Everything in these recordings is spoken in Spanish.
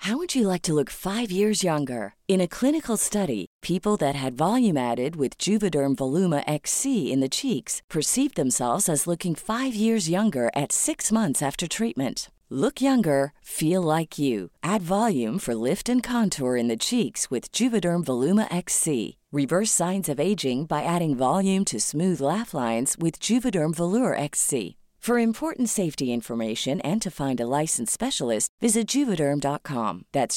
How would you like to look 5 years younger? In a clinical study, people that had volume added with Juvederm Voluma XC in the cheeks perceived themselves as looking 5 years younger at 6 months after treatment. Look younger, feel like you. Add volume for lift and contour in the cheeks with Juvederm Voluma XC. Reverse signs of aging by adding volume to smooth laugh lines with Juvederm Volure XC. For important safety information and to find a licensed specialist, visit Juvederm.com. That's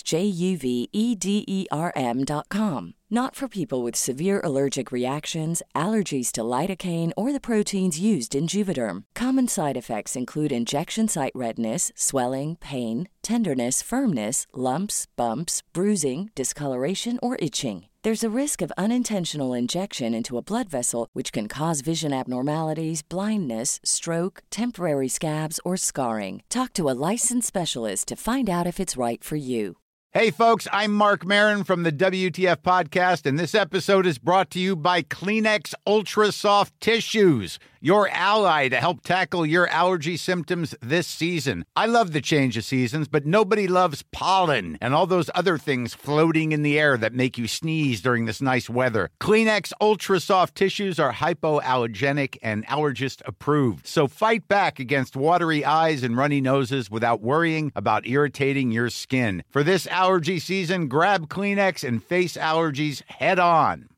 JUVEDERM.com. Not for people with severe allergic reactions, allergies to lidocaine, or the proteins used in Juvederm. Common side effects include injection site redness, swelling, pain, tenderness, firmness, lumps, bumps, bruising, discoloration, or itching. There's a risk of unintentional injection into a blood vessel, which can cause vision abnormalities, blindness, stroke, temporary scabs, or scarring. Talk to a licensed specialist to find out if it's right for you. Hey, folks, I'm Mark Maron from the WTF Podcast, and this episode is brought to you by Kleenex Ultra Soft Tissues, your ally to help tackle your allergy symptoms this season. I love the change of seasons, but nobody loves pollen and all those other things floating in the air that make you sneeze during this nice weather. Kleenex Ultra Soft Tissues are hypoallergenic and allergist approved, so fight back against watery eyes and runny noses without worrying about irritating your skin. For this allergy season, grab Kleenex and face allergies head on.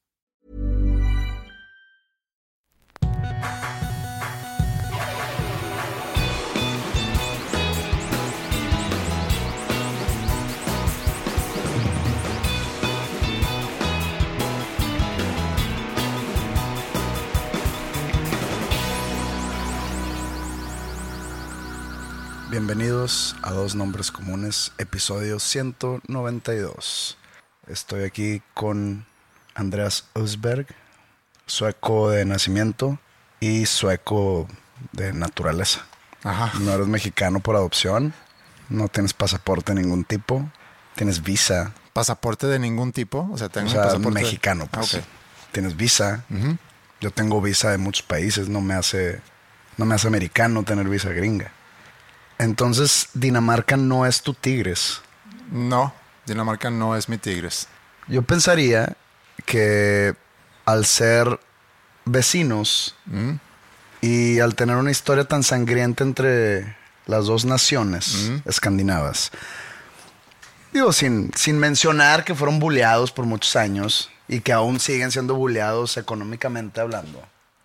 Bienvenidos a Dos Nombres Comunes, episodio 192. Estoy aquí con Andreas Ösberg, sueco de nacimiento y sueco de naturaleza. Ajá. No eres mexicano por adopción, no tienes pasaporte de ningún tipo, tienes visa. ¿Pasaporte de ningún tipo? O sea, tengo un pasaporte mexicano, pues. Okay. Tienes visa. Uh-huh. Yo tengo visa de muchos países, no me hace americano tener visa gringa. Entonces, Dinamarca no es tu Tigres. No, Dinamarca no es mi Tigres. Yo pensaría que al ser vecinos y al tener una historia tan sangrienta entre las dos naciones escandinavas, digo, sin mencionar que fueron bulleados por muchos años y que aún siguen siendo bulleados económicamente hablando.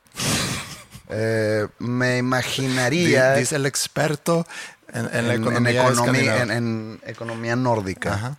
Me imaginaría... Dice el experto en la economía en economía nórdica. Ajá.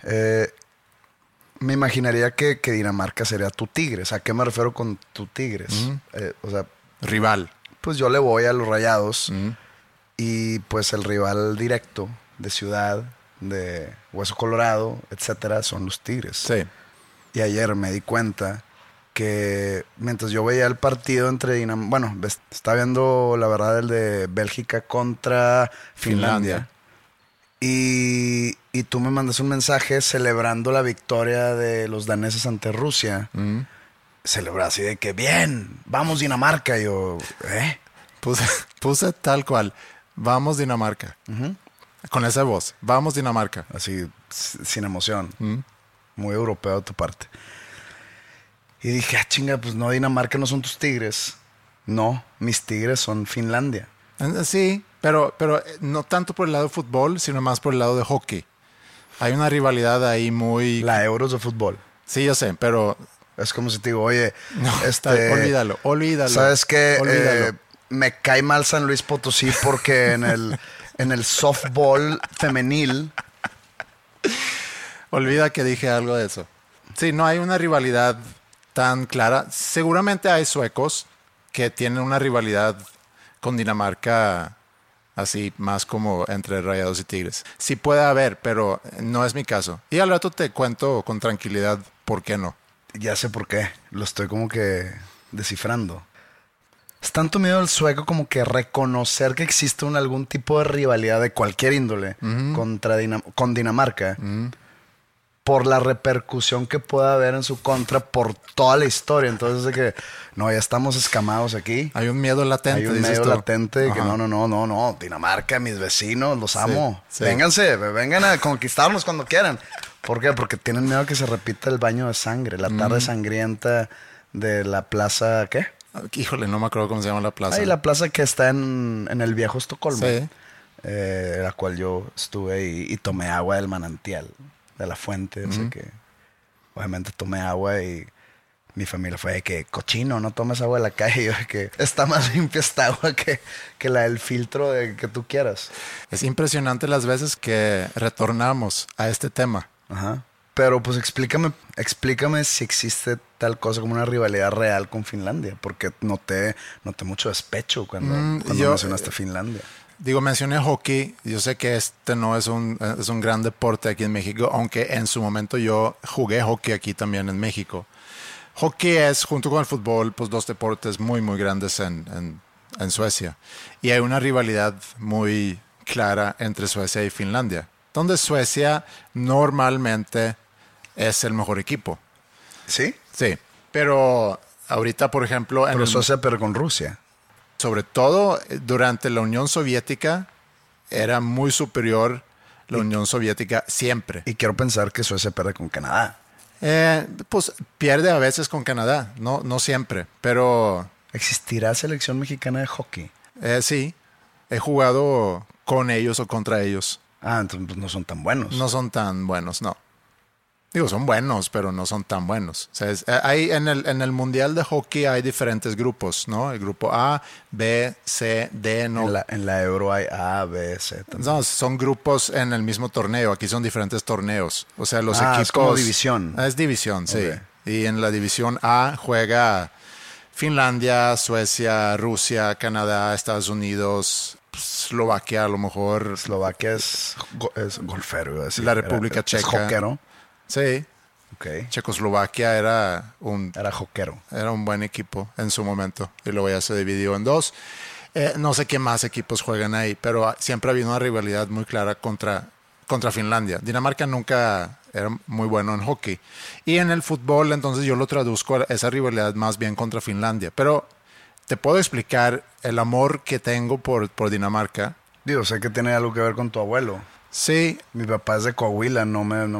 Me imaginaría que Dinamarca sería tu Tigres. ¿A qué me refiero con tu Tigres? O sea, rival. Pues yo le voy a los Rayados y pues el rival directo de Ciudad, de Hueso Colorado, etcétera, son los Tigres. Sí. Y ayer me di cuenta que mientras yo veía el partido entre Dinamarca... Bueno, estaba viendo, la verdad, el de Bélgica contra Finlandia. Y tú me mandas un mensaje celebrando la victoria de los daneses ante Rusia. Celebré así de que, bien, vamos Dinamarca. Y yo, Puse tal cual, vamos Dinamarca. Con esa voz, vamos Dinamarca. Así, sin emoción. Muy europeo de tu parte. Y dije, chinga, pues no, Dinamarca no son tus Tigres. No, mis Tigres son Finlandia. Sí, pero no tanto por el lado de fútbol, sino más por el lado de hockey. Hay una rivalidad ahí muy... La Euros de fútbol. Sí, yo sé, pero... Es como si te digo, oye... No, olvídalo. ¿Sabes qué? Me cae mal San Luis Potosí porque en el softball femenil... Olvida que dije algo de eso. Sí, no hay una rivalidad tan clara. Seguramente hay suecos que tienen una rivalidad con Dinamarca así más como entre Rayados y Tigres. Sí puede haber, pero no es mi caso. Y al rato te cuento con tranquilidad por qué no. Ya sé por qué. Lo estoy como que descifrando. Es tanto miedo el sueco como que reconocer que existe algún tipo de rivalidad de cualquier índole con Dinamarca. por la repercusión que pueda haber en su contra por toda la historia. Entonces, de que, no, ya estamos escamados aquí. Hay un miedo latente. Hay un miedo latente de que no, Dinamarca, mis vecinos, los amo. Sí. Vénganse, vengan a conquistarnos cuando quieran. ¿Por qué? Porque tienen miedo a que se repita el baño de sangre, la tarde sangrienta de la plaza, ¿qué? Híjole, no me acuerdo cómo se llama la plaza. La plaza que está en el viejo Estocolmo. Sí. La cual yo estuve y tomé agua del manantial, de la fuente. O sea que, obviamente tomé agua y mi familia fue de que, cochino, no tomes agua de la calle. Y yo de que está más limpia esta agua que la del filtro que tú quieras. Es impresionante las veces que retornamos a este tema. Ajá. Pero pues explícame si existe tal cosa como una rivalidad real con Finlandia, porque noté mucho despecho cuando mencionaste Finlandia. Digo, mencioné hockey. Yo sé que este no es un gran deporte aquí en México, aunque en su momento yo jugué hockey aquí también en México. Hockey es, junto con el fútbol, pues 2 deportes muy, muy grandes en Suecia. Y hay una rivalidad muy clara entre Suecia y Finlandia, donde Suecia normalmente es el mejor equipo. ¿Sí? Sí, pero ahorita, por ejemplo... Suecia, pero con Rusia. Sobre todo durante la Unión Soviética, era muy superior la Unión Soviética siempre. Y quiero pensar que Suecia pierde con Canadá. Pues pierde a veces con Canadá, no siempre, pero... ¿Existirá selección mexicana de hockey? Sí, he jugado con ellos o contra ellos. Entonces pues, no son tan buenos. No son tan buenos, no. Digo, son buenos, pero no son tan buenos. O sea, hay en el Mundial de Hockey hay diferentes grupos, ¿no? El grupo A, B, C, D, ¿no? En la Euro hay A, B, C también. No, son grupos en el mismo torneo. Aquí son diferentes torneos. O sea, los equipos... es como división. Es división, sí. Okay. Y en la división A juega Finlandia, Suecia, Rusia, Canadá, Estados Unidos, Eslovaquia a lo mejor. Eslovaquia es golfero, iba a decir. La República Checa. Es hockero. Sí. Okay. Checoslovaquia era hockero. Era un buen equipo en su momento. Y luego ya se dividió en 2. No sé qué más equipos juegan ahí, pero siempre ha habido una rivalidad muy clara contra Finlandia. Dinamarca nunca era muy bueno en hockey. Y en el fútbol, entonces yo lo traduzco a esa rivalidad más bien contra Finlandia. Pero te puedo explicar el amor que tengo por Dinamarca. Digo, sé que tiene algo que ver con tu abuelo. Sí. Mi papá es de Coahuila, no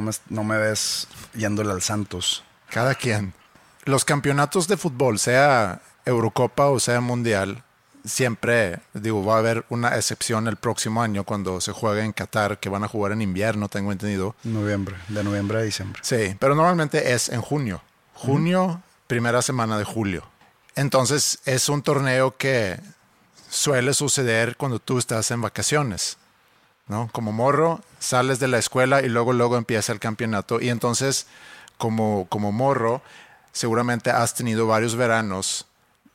me ves yéndole al Santos. Cada quien. Los campeonatos de fútbol, sea Eurocopa o sea Mundial, siempre, va a haber una excepción el próximo año cuando se juegue en Qatar, que van a jugar en invierno, tengo entendido. De noviembre a diciembre. Sí, pero normalmente es en junio. Junio, primera semana de julio. Entonces es un torneo que suele suceder cuando tú estás en vacaciones, ¿no? Como morro, sales de la escuela y luego empieza el campeonato. Y entonces, como morro, seguramente has tenido varios veranos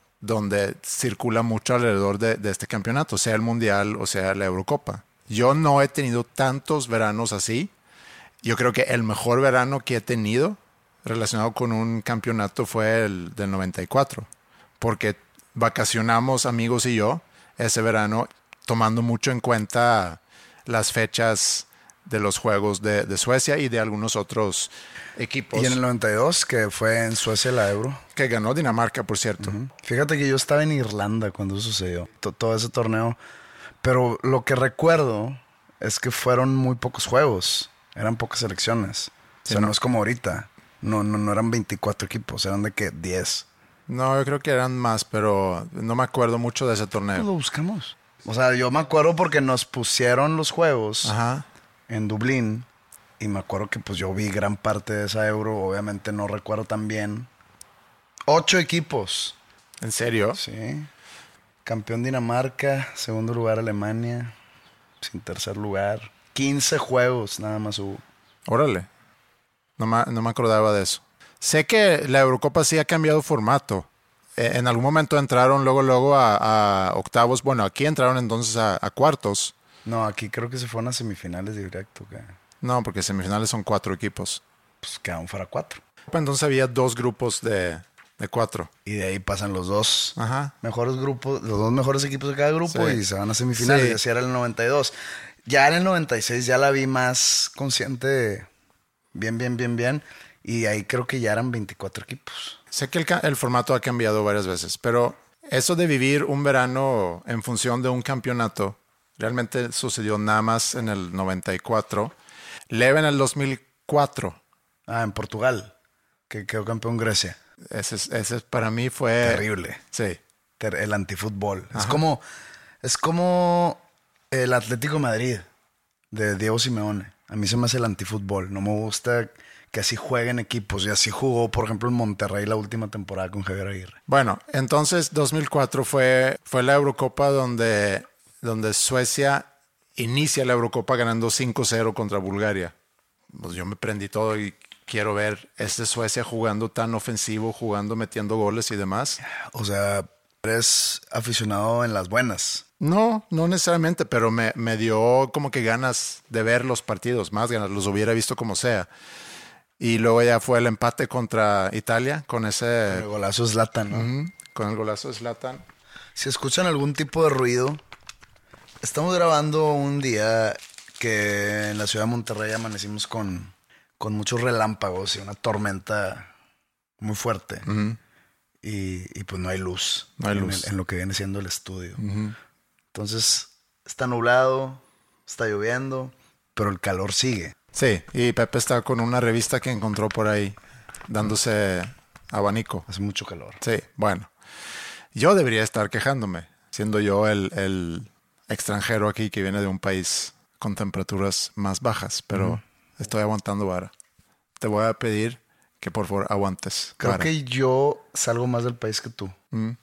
donde circula mucho alrededor de este campeonato, sea el Mundial o sea la Eurocopa. Yo no he tenido tantos veranos así. Yo creo que el mejor verano que he tenido relacionado con un campeonato fue el del 94, porque vacacionamos amigos y yo ese verano tomando mucho en cuenta las fechas de los juegos de Suecia y de algunos otros equipos. Y en el 92, que fue en Suecia la Euro. Que ganó Dinamarca, por cierto. Fíjate que yo estaba en Irlanda cuando eso sucedió, todo ese torneo. Pero lo que recuerdo es que fueron muy pocos juegos. Eran pocas selecciones. Sí, o sea, no es como ahorita. No eran 24 equipos, eran de que 10. No, yo creo que eran más, pero no me acuerdo mucho de ese torneo. Pues lo buscamos. O sea, yo me acuerdo porque nos pusieron los juegos en Dublín. Y me acuerdo que pues yo vi gran parte de esa Euro. Obviamente no recuerdo tan bien. 8 equipos. ¿En serio? Sí. Campeón Dinamarca. Segundo lugar Alemania. Sin tercer lugar. 15 juegos nada más hubo. Órale. No me acordaba de eso. Sé que la Eurocopa sí ha cambiado formato. En algún momento entraron luego a octavos. Bueno, aquí entraron entonces a cuartos. No, aquí creo que se fueron a semifinales directo. No, porque semifinales son 4 equipos. Pues quedaron fuera 4. Entonces había 2 grupos de 4. Y de ahí pasan los 2 mejores grupos, los 2 mejores equipos de cada grupo y se van a semifinales. Y así era el 92. Ya en el 96 ya la vi más consciente bien. Y ahí creo que ya eran 24 equipos. Sé que el formato ha cambiado varias veces, pero eso de vivir un verano en función de un campeonato realmente sucedió nada más en el 94, leve en el 2004. En Portugal, que quedó campeón Grecia. Ese para mí fue... Terrible. Sí. El antifútbol. Ajá. Es como el Atlético de Madrid de Diego Simeone. A mí se me hace el antifútbol. No me gusta que así jueguen equipos. Y así jugó, por ejemplo, en Monterrey la última temporada con Javier Aguirre. Bueno, entonces 2004 fue la Eurocopa donde Suecia inicia la Eurocopa ganando 5-0 contra Bulgaria. Pues yo me prendí todo y quiero ver Suecia jugando tan ofensivo, metiendo goles y demás. O sea, eres aficionado en las buenas. No necesariamente, pero me dio como que ganas de ver los partidos, más ganas, los hubiera visto como sea. Y luego ya fue el empate contra Italia con ese... Con el golazo de Zlatan, ¿no? Con el golazo de Zlatan. Si escuchan algún tipo de ruido, estamos grabando un día que en la ciudad de Monterrey amanecimos con muchos relámpagos y una tormenta muy fuerte. Uh-huh. Y pues no hay luz. No hay luz. En lo que viene siendo el estudio. Uh-huh. Entonces, está nublado, está lloviendo, pero el calor sigue. Sí, y Pepe está con una revista que encontró por ahí, dándose abanico. Hace mucho calor. Sí, bueno. Yo debería estar quejándome, siendo yo el extranjero aquí que viene de un país con temperaturas más bajas, pero estoy aguantando vara. Te voy a pedir que por favor aguantes. Creo vara. que yo salgo más del país que tú.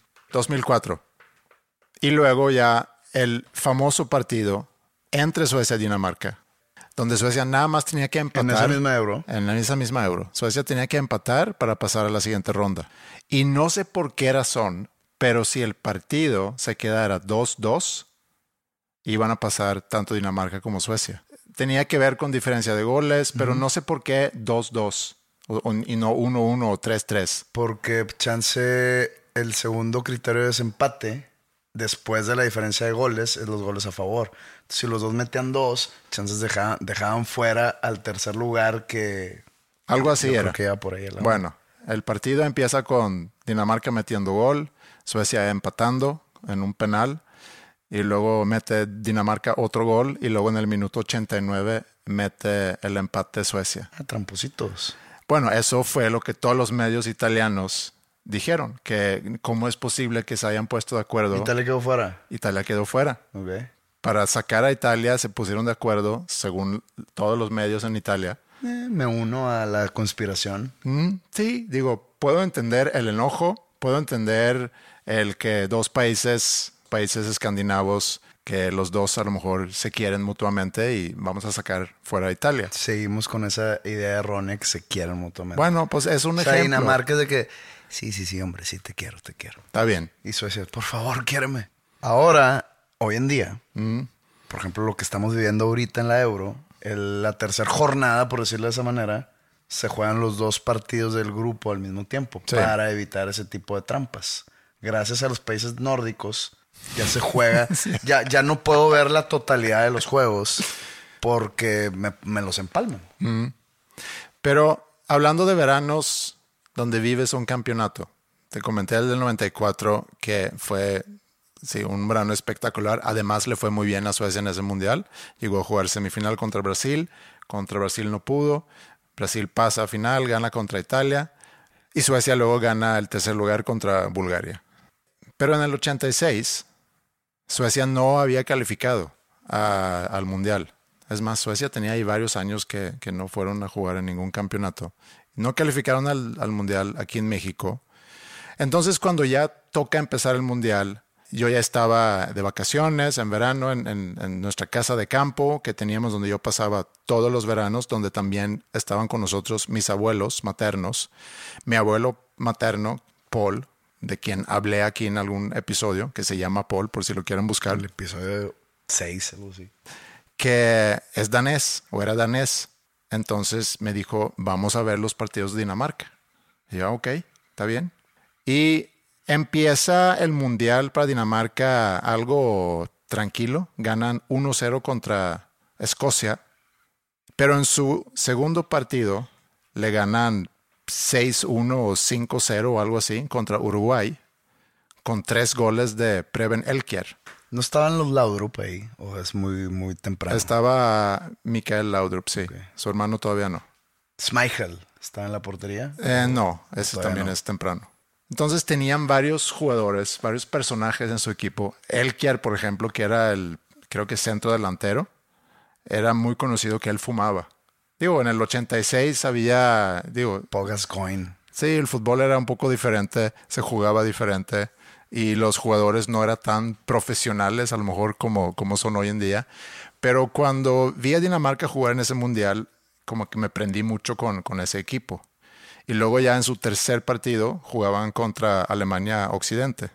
2004. Y luego ya el famoso partido entre Suecia y Dinamarca, donde Suecia nada más tenía que empatar. En esa misma Euro. En esa misma Euro. Suecia tenía que empatar para pasar a la siguiente ronda. Y no sé por qué razón, pero si el partido se quedara 2-2, iban a pasar tanto Dinamarca como Suecia. Tenía que ver con diferencia de goles, pero no sé por qué 2-2 y no 1-1 o 3-3. Porque chance el segundo criterio de desempate, después de la diferencia de goles, es los goles a favor. Entonces, si los dos metían 2, chances dejaban fuera al tercer lugar que... Algo así era. Creo que iba por ahí. Bueno, el partido empieza con Dinamarca metiendo gol, Suecia empatando en un penal, y luego mete Dinamarca otro gol, y luego en el minuto 89 mete el empate Suecia. Trampositos. Bueno, eso fue lo que todos los medios italianos dijeron, que cómo es posible que se hayan puesto de acuerdo. ¿Italia quedó fuera? Italia quedó fuera. Ok. Para sacar a Italia se pusieron de acuerdo, según todos los medios en Italia. Me uno a la conspiración. Sí, digo, puedo entender el enojo, puedo entender el que dos países escandinavos, que los dos a lo mejor se quieren mutuamente y vamos a sacar fuera a Italia. Seguimos con esa idea errónea que se quieren mutuamente. Bueno, pues es un ejemplo. Dinamarca es de que, sí, hombre, sí, te quiero. Está bien. Y Suecia, por favor, quiéreme. Ahora, hoy en día, por ejemplo, lo que estamos viviendo ahorita en la Euro, la tercera jornada, por decirlo de esa manera, se juegan los dos partidos del grupo al mismo tiempo para evitar ese tipo de trampas. Gracias a los países nórdicos ya se juega. Sí. Ya no puedo ver la totalidad de los juegos porque me los empalman. Pero hablando de veranos donde vives un campeonato, te comenté el del 94 que fue un verano espectacular. Además le fue muy bien a Suecia en ese mundial. Llegó a jugar semifinal contra Brasil. Contra Brasil no pudo. Brasil pasa a final, gana contra Italia. Y Suecia luego gana el tercer lugar contra Bulgaria. Pero en el 86, Suecia no había calificado al mundial. Es más, Suecia tenía ahí varios años que no fueron a jugar en ningún campeonato. No calificaron al mundial aquí en México. Entonces, cuando ya toca empezar el mundial, yo ya estaba de vacaciones en verano en nuestra casa de campo que teníamos, donde yo pasaba todos los veranos, donde también estaban con nosotros mis abuelos maternos. Mi abuelo materno, Paul, de quien hablé aquí en algún episodio, que se llama Paul, por si lo quieren buscar. El episodio 6, algo así. Que es danés, o era danés. Entonces me dijo, vamos a ver los partidos de Dinamarca. Y yo, ok, está bien. Y empieza el mundial para Dinamarca algo tranquilo. Ganan 1-0 contra Escocia. Pero en su segundo partido le ganan 6-1 o 5-0 o algo así contra Uruguay con 3 goles de Preben Elkjær. ¿No estaban los Laudrup ahí? ¿O es muy, muy temprano? Estaba Mikael Laudrup, sí. Okay. Su hermano todavía no. ¿Schmeichel está en la portería? No, ese también no. Es temprano. Entonces tenían varios jugadores, varios personajes en su equipo. Elkjær, por ejemplo, que era creo que centro delantero, era muy conocido que él fumaba. En el 86 había, Pogascoigne. Sí, el fútbol era un poco diferente, se jugaba diferente y los jugadores no eran tan profesionales a lo mejor como son hoy en día. Pero cuando vi a Dinamarca jugar en ese mundial, como que me prendí mucho con ese equipo. Y luego ya en su tercer partido jugaban contra Alemania Occidente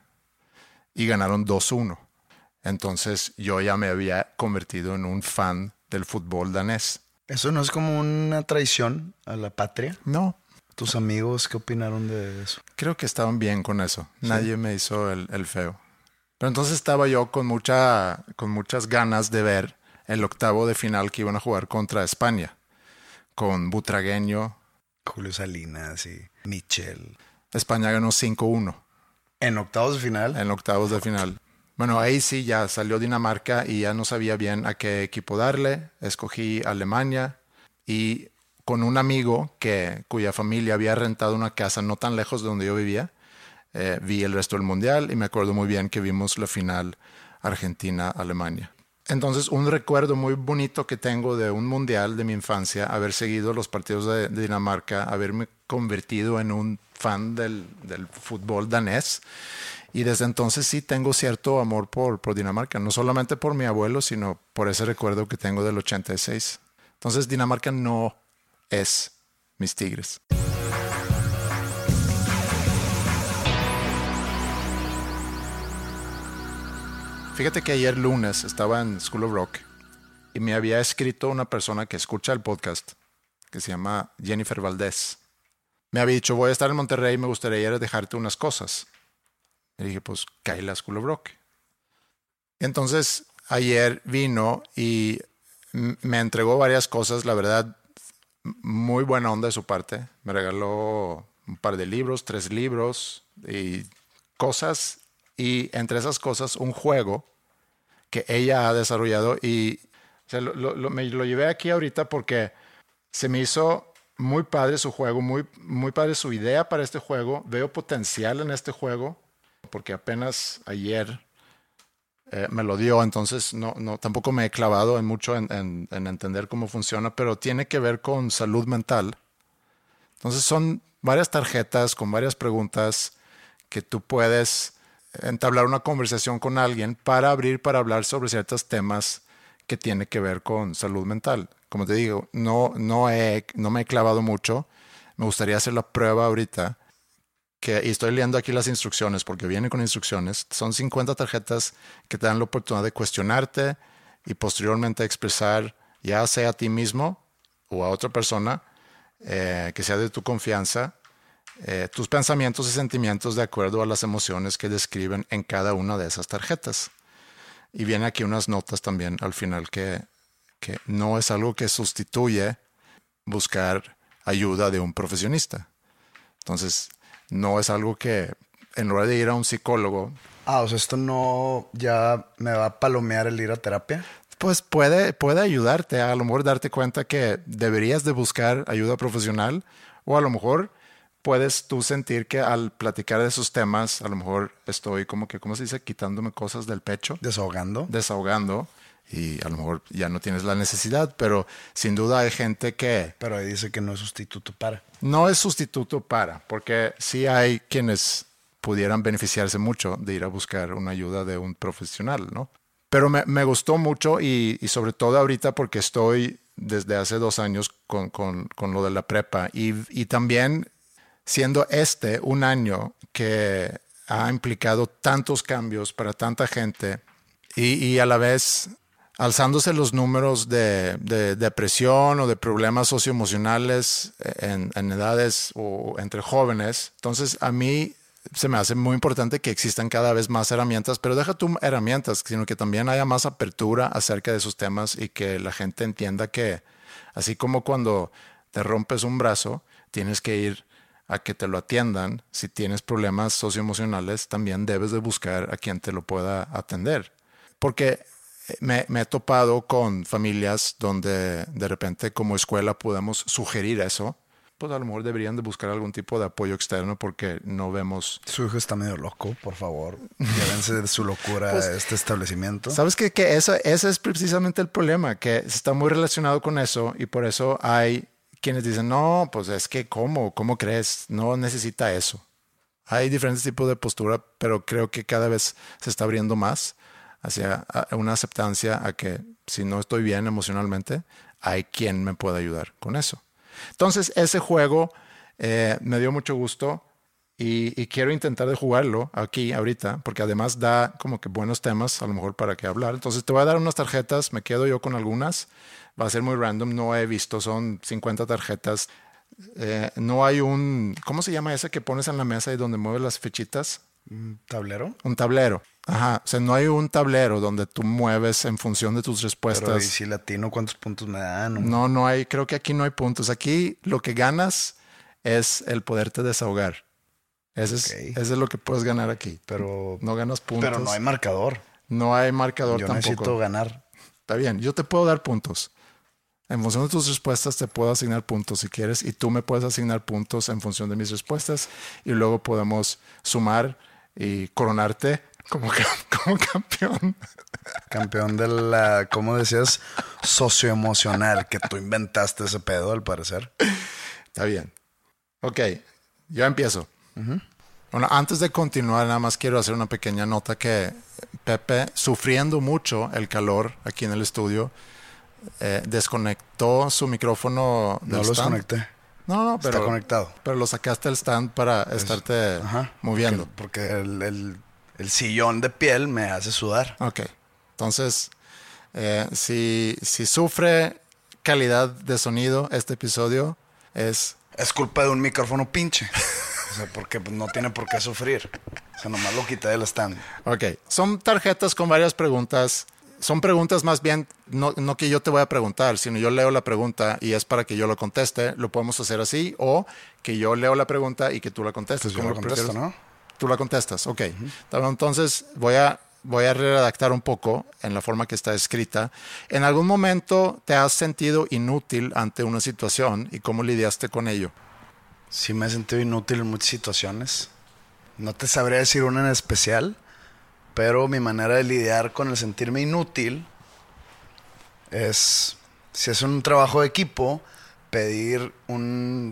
y ganaron 2-1. Entonces yo ya me había convertido en un fan del fútbol danés. ¿Eso no es como una traición a la patria? No. ¿Tus amigos qué opinaron de eso? Creo que estaban bien con eso. ¿Sí? Nadie me hizo el feo. Pero entonces estaba yo con muchas ganas de ver el octavo de final que iban a jugar contra España. Con Butragueño, Julio Salinas y Michel. España ganó 5-1. ¿En octavos de final? En octavos de final. Bueno, ahí sí ya salió Dinamarca y ya no sabía bien a qué equipo darle. Escogí Alemania y con un amigo cuya familia había rentado una casa no tan lejos de donde yo vivía, vi el resto del mundial y me acuerdo muy bien que vimos la final Argentina-Alemania. Entonces, un recuerdo muy bonito que tengo de un mundial de mi infancia, haber seguido los partidos de Dinamarca, haberme convertido en un fan del fútbol danés. Y desde entonces sí tengo cierto amor por Dinamarca, no solamente por mi abuelo, sino por ese recuerdo que tengo del 86. Entonces, Dinamarca no es mis Tigres. Fíjate que ayer lunes estaba en School of Rock y me había escrito una persona que escucha el podcast que se llama Jennifer Valdés. Me había dicho, voy a estar en Monterrey y me gustaría ir a dejarte unas cosas. Y dije, pues, cállate a School of Rock. Entonces, ayer vino y me entregó varias cosas, la verdad, muy buena onda de su parte. Me regaló un par de libros, 3 libros y cosas. Y entre esas cosas, un juego que ella ha desarrollado. Y me lo llevé aquí ahorita porque se me hizo muy padre su juego, muy, muy padre su idea para este juego. Veo potencial en este juego porque apenas ayer me lo dio. Entonces tampoco me he clavado mucho en entender cómo funciona, pero tiene que ver con salud mental. Entonces son varias tarjetas con varias preguntas que tú puedes entablar una conversación con alguien para hablar sobre ciertos temas que tiene que ver con salud mental. Como te digo, no me he clavado mucho. Me gustaría hacer la prueba ahorita. Y estoy leyendo aquí las instrucciones porque viene con instrucciones. Son 50 tarjetas que te dan la oportunidad de cuestionarte y posteriormente expresar, ya sea a ti mismo o a otra persona, que sea de tu confianza, tus pensamientos y sentimientos de acuerdo a las emociones que describen en cada una de esas tarjetas. Y viene aquí unas notas también al final que no es algo que sustituye buscar ayuda de un profesionista. Entonces, no es algo que en lugar de ir a un psicólogo... O sea, esto no ya me va a palomear el ir a terapia. Pues puede ayudarte a lo mejor darte cuenta que deberías de buscar ayuda profesional, o a lo mejor puedes tú sentir que al platicar de esos temas, a lo mejor estoy como que, ¿cómo se dice? Quitándome cosas del pecho. Desahogando. Y a lo mejor ya no tienes la necesidad, pero sin duda hay gente que... Pero ahí dice que no es sustituto para. No es sustituto para, porque sí hay quienes pudieran beneficiarse mucho de ir a buscar una ayuda de un profesional, ¿no? Pero me gustó mucho y sobre todo ahorita porque estoy desde hace 2 años con lo de la prepa y también siendo un año que ha implicado tantos cambios para tanta gente y a la vez alzándose los números de depresión o de problemas socioemocionales en edades o entre jóvenes. Entonces a mí se me hace muy importante que existan cada vez más herramientas, pero deja tú herramientas, sino que también haya más apertura acerca de esos temas y que la gente entienda que Así como cuando te rompes un brazo, tienes que ir a que te lo atiendan. Si tienes problemas socioemocionales, también debes de buscar a quien te lo pueda atender. Porque me he topado con familias donde de repente como escuela podemos sugerir eso. Pues a lo mejor deberían de buscar algún tipo de apoyo externo porque no vemos... Su hijo está medio loco, por favor. Llévense de su locura a este establecimiento. ¿Sabes qué? Que ese es precisamente el problema, que está muy relacionado con eso y por eso hay quienes dicen, no, pues es que ¿cómo crees? No necesita eso. Hay diferentes tipos de postura, pero creo que cada vez se está abriendo más hacia una aceptancia a que si no estoy bien emocionalmente, hay quien me pueda ayudar con eso. Entonces, ese juego me dio mucho gusto y quiero intentar de jugarlo aquí ahorita, porque además da como que buenos temas a lo mejor para qué hablar. Entonces, te voy a dar unas tarjetas, me quedo yo con algunas. Va a ser muy random, no he visto, son 50 tarjetas. No hay ¿cómo se llama ese que pones en la mesa y donde mueves las fichitas? ¿Un tablero? Un tablero. Ajá, o sea, no hay un tablero donde tú mueves en función de tus respuestas. Pero ¿y si latino cuántos puntos me dan? No hay, creo que aquí no hay puntos. Aquí lo que ganas es el poderte desahogar. Ese es lo que puedes ganar aquí. Pero no ganas puntos. Pero no hay marcador. No hay marcador yo tampoco. Necesito ganar. Está bien, yo te puedo dar puntos. En función de tus respuestas te puedo asignar puntos si quieres y tú me puedes asignar puntos en función de mis respuestas y luego podemos sumar y coronarte como campeón. Campeón de la, ¿cómo decías? Socioemocional, que tú inventaste ese pedo, al parecer. Está bien. Ok, yo empiezo. Bueno, antes de continuar, nada más quiero hacer una pequeña nota que Pepe, sufriendo mucho el calor aquí en el estudio, desconectó su micrófono del stand. No lo desconecté. No, pero está conectado. Pero lo sacaste del stand para estarte moviendo. Porque el sillón de piel me hace sudar. Ok. Entonces, si sufre calidad de sonido este episodio, es culpa de un micrófono pinche. O sea, porque no tiene por qué sufrir. O sea, nomás lo quité del stand. Ok. Son tarjetas con varias preguntas. Son preguntas más bien, no que yo te voy a preguntar, sino yo leo la pregunta y es para que yo lo conteste. Lo podemos hacer así o que yo leo la pregunta y que tú la contestes. Pues yo la contesto, ¿no? Tú la contestas, ok. Entonces voy a redactar un poco en la forma que está escrita. ¿En algún momento te has sentido inútil ante una situación y cómo lidiaste con ello? Sí me he sentido inútil en muchas situaciones. No te sabría decir una en especial, pero mi manera de lidiar con el sentirme inútil es, si es un trabajo de equipo, pedir un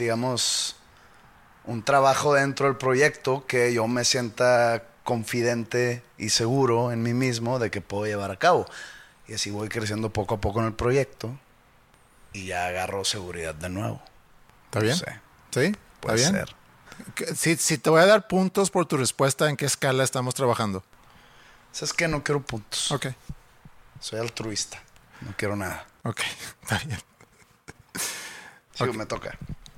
trabajo dentro del proyecto que yo me sienta confidente y seguro en mí mismo de que puedo llevar a cabo. Y así voy creciendo poco a poco en el proyecto y ya agarro seguridad de nuevo. ¿Está bien? No sé. ¿Sí? Puede ¿Está bien? ser. Si te voy a dar puntos por tu respuesta, ¿en qué escala estamos trabajando? ¿Sabes qué? No quiero puntos. Ok. Soy altruista. No quiero nada. Ok, está bien. Sí, Ok. me toca.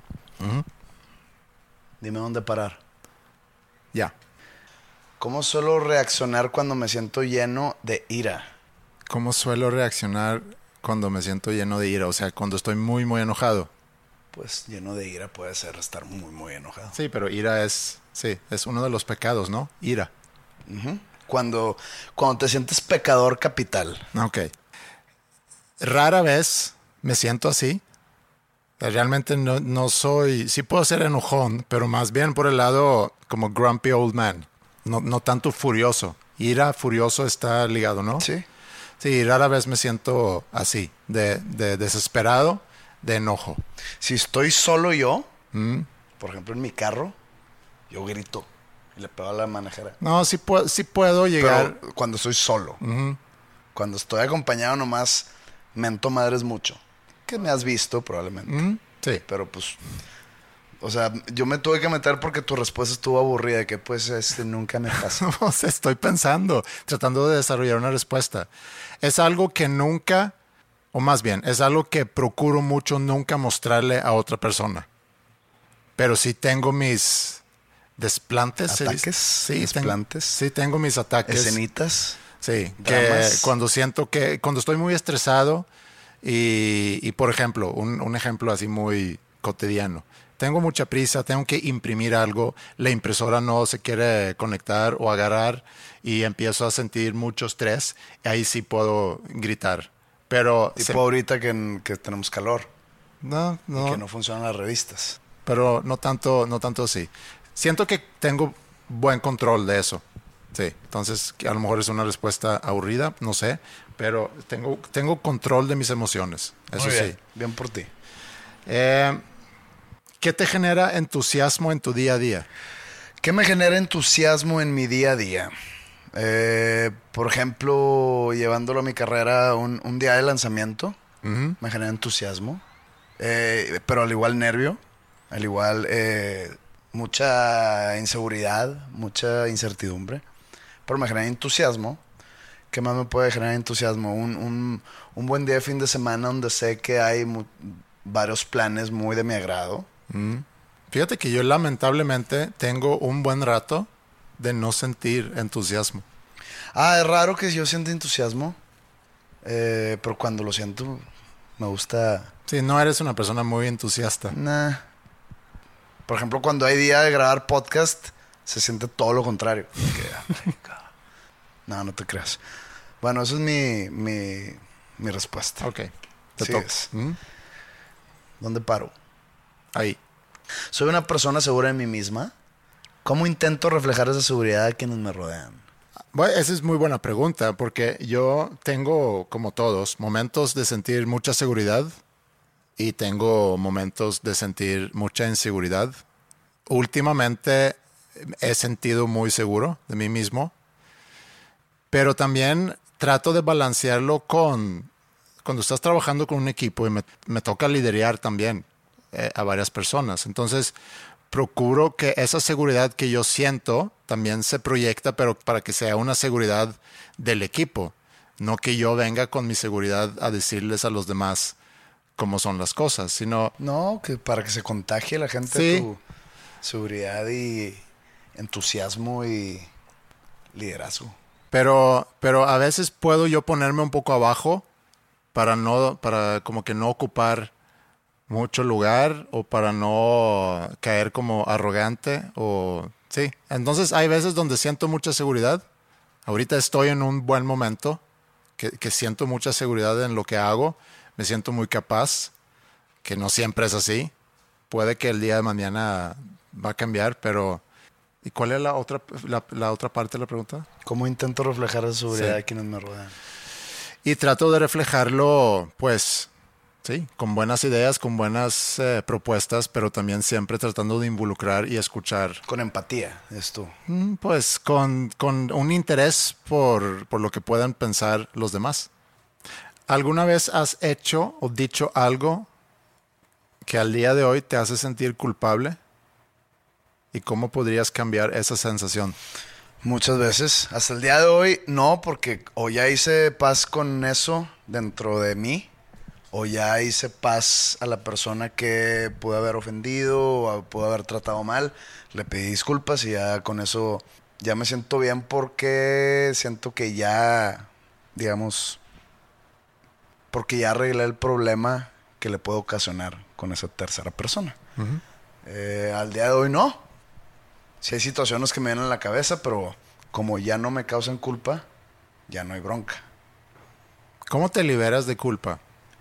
Dime dónde parar. Ya. ¿Cómo suelo reaccionar cuando me siento lleno de ira? ¿Cómo suelo reaccionar cuando me siento lleno de ira? O sea, cuando estoy muy, muy enojado. Pues lleno de ira puede ser estar muy, muy enojado. Sí, pero ira es uno de los pecados, ¿no? Ira. Cuando te sientes pecador capital. Ok. Rara vez me siento así. Realmente no soy... Sí puedo ser enojón, pero más bien por el lado como grumpy old man. No tanto furioso. Ira, furioso está ligado, ¿no? Sí. Sí, rara vez me siento así, de desesperado, de enojo. Si estoy solo yo, por ejemplo en mi carro, yo grito y le pego a la manejera. No, sí puedo llegar... Pero cuando estoy solo. Cuando estoy acompañado nomás mento madres mucho. Que me has visto probablemente. Sí. Pero pues... O sea, yo me tuve que meter porque tu respuesta estuvo aburrida. De que pues nunca me pasa. O sea, estoy tratando de desarrollar una respuesta. Es algo que nunca... O más bien, es algo que procuro mucho nunca mostrarle a otra persona. Pero sí tengo mis desplantes. ¿Ataques? Sí, ¿Desplantes? Sí, tengo mis ataques. ¿Escenitas? Sí, ¿Dramas? que cuando estoy muy estresado Y por ejemplo, un ejemplo así muy cotidiano. Tengo mucha prisa, tengo que imprimir algo, la impresora no se quiere conectar o agarrar y empiezo a sentir mucho estrés. Ahí sí puedo gritar. Pero Tipo ahorita que tenemos calor no, y que no funcionan las revistas. pero no tanto así. Siento que tengo buen control de eso. Sí, entonces a lo mejor es una respuesta aburrida, no sé, pero tengo control de mis emociones. Eso Muy bien, sí. bien por ti. ¿Qué te genera entusiasmo en tu día a día? ¿Qué me genera entusiasmo en mi día a día? Por ejemplo, llevándolo a mi carrera, un día de lanzamiento me genera entusiasmo, pero al igual nervio, al igual mucha inseguridad, mucha incertidumbre, pero me genera entusiasmo. ¿Qué más me puede generar entusiasmo? Un buen día de fin de semana donde sé que hay varios planes muy de mi agrado. Fíjate que yo lamentablemente tengo un buen rato de no sentir entusiasmo. Es raro que yo sienta entusiasmo, pero cuando lo siento me gusta. Sí, no eres una persona muy entusiasta. Nah. Por ejemplo, cuando hay día de grabar podcast, se siente todo lo contrario. No te creas. Bueno, eso es mi respuesta. Ok, te toca. Sigues. ¿Dónde paro? Ahí. Soy una persona segura de mí misma. ¿Cómo intento reflejar esa seguridad a quienes me rodean? Bueno, esa es muy buena pregunta porque yo tengo, como todos, momentos de sentir mucha seguridad y tengo momentos de sentir mucha inseguridad. Últimamente he sentido muy seguro de mí mismo, pero también trato de balancearlo con cuando estás trabajando con un equipo y me toca liderar también a varias personas. Entonces, procuro que esa seguridad que yo siento también se proyecta, pero para que sea una seguridad del equipo, no que yo venga con mi seguridad a decirles a los demás cómo son las cosas, sino... No, que para que se contagie la gente Sí. tu seguridad y entusiasmo y liderazgo. Pero a veces puedo yo ponerme un poco abajo para como que no ocupar mucho lugar o para no caer como arrogante o sí. Entonces hay veces donde siento mucha seguridad. Ahorita estoy en un buen momento que siento mucha seguridad en lo que hago. Me siento muy capaz, que no siempre es así. Puede que el día de mañana va a cambiar, pero... ¿Y cuál es la otra parte de la pregunta? ¿Cómo intento reflejar esa seguridad Sí. a quienes me rodean? Y trato de reflejarlo, pues, sí, con buenas ideas, con buenas propuestas, pero también siempre tratando de involucrar y escuchar. Con empatía, es tú. Pues con un interés por lo que puedan pensar los demás. ¿Alguna vez has hecho o dicho algo que al día de hoy te hace sentir culpable? ¿Y cómo podrías cambiar esa sensación? Muchas veces. Hasta el día de hoy, no, porque o ya hice paz con eso dentro de mí, o ya hice paz a la persona que pude haber ofendido o pude haber tratado mal. Le pedí disculpas y ya con eso ya me siento bien porque siento que ya, digamos, porque ya arreglé el problema que le puedo ocasionar con esa tercera persona. Al día de hoy no. Sí hay situaciones que me vienen a la cabeza, pero como ya no me causan culpa, ya no hay bronca. ¿Cómo te liberas de culpa?